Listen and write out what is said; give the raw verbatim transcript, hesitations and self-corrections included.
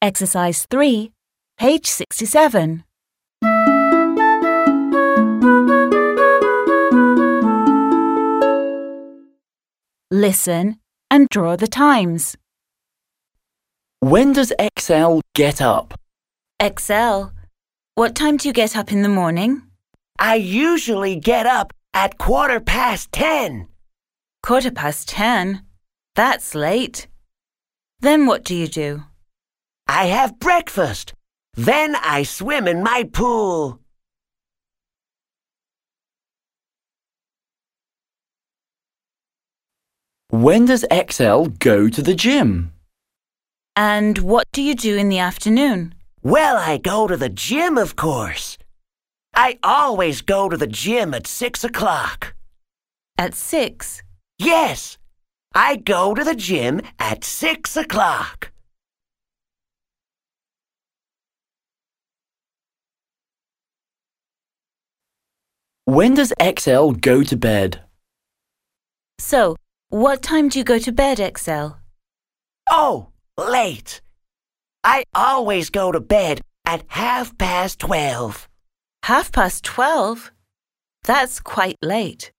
Exercise three, page sixty-seven. Listen and draw the times. When does Excel get up? Excel, what time do you get up in the morning? I usually get up at quarter past ten. Quarter past ten? That's late. Then what do you do? I have breakfast. Then I swim in my pool. When does Excel go to the gym? And what do you do in the afternoon? Well, I go to the gym, of course. I always go to the gym at six o'clock. At six? Yes, I go to the gym at six o'clock. When does Excel go to bed? So, what time do you go to bed, Excel? Oh, late. I always go to bed at half past twelve. Half past twelve? That's quite late.